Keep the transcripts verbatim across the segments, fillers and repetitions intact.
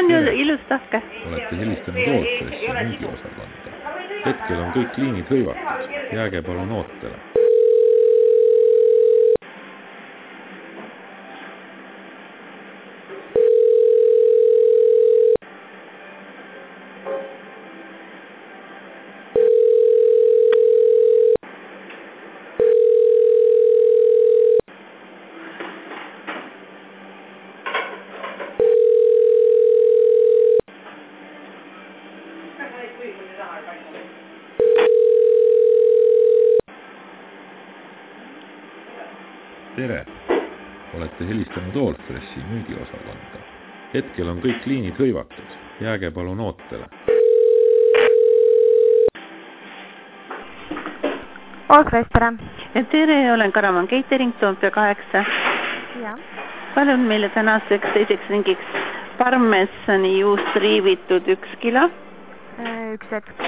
on ju ilus tahke. Olete helistanud Ootressi müügiosakonda. Hetkel on kõik liinid hõivatud. Jääge palun ootele. Tere! Olete helistanud Ootressi müügiosakonda. Hetkel on kõik liinid hõivatud. Jääge palun ootele. Ootres, tere! Tere, olen Karavan Catering, Toompea kaheksa. Ja. Palun meile tänaseks teiseks ringiks parmesani juust riivitud üks kilo. Üks hetk.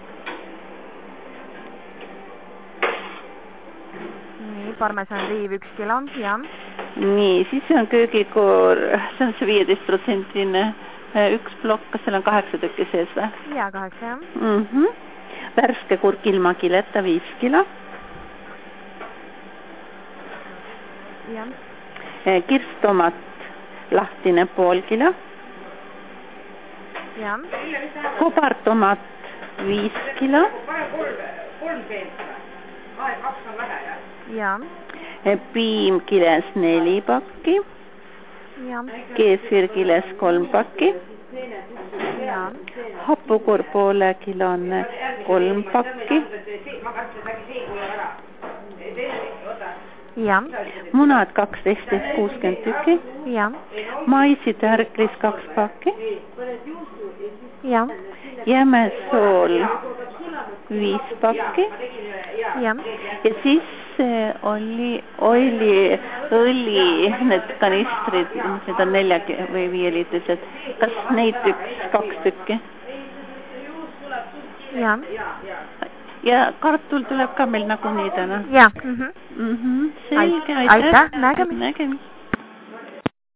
Parmesan riiv üks kilo, ja. Nii, siis on köögikoor, see on see viieteist protsendine üks plokk, kas seal on kaheksa tükki sees või? Ja, kaheksa, jah. Mm -hmm. Värske kurk ilma kileta viis kilo. Ja. Kirstomat lahtine pool kilo. Ja. Kobartomat viis kilo. kolm peent. kaks on vähe, jah? Ja. Piim kiles neli pakki. Ja. Keefir kiles kolm pakki. Ja. Happukoor poole kilone kolm pakki. Ja. Munad kaksteist kuuskümmend tükki. Ja. Maisitärklis kaks pakki. Ja. Jämesool viis pakki. Ja. Ja siis oli, oli õli, need kanistrid, need on nelja või viie liitrised. Kas neid üks, kaks tükki? Ja. Ja kartul tuleb ka meil nagunii täna. Ja. Mhm. Mhm. Selge, aitäh. Aitäh, nägemist. Nägemist.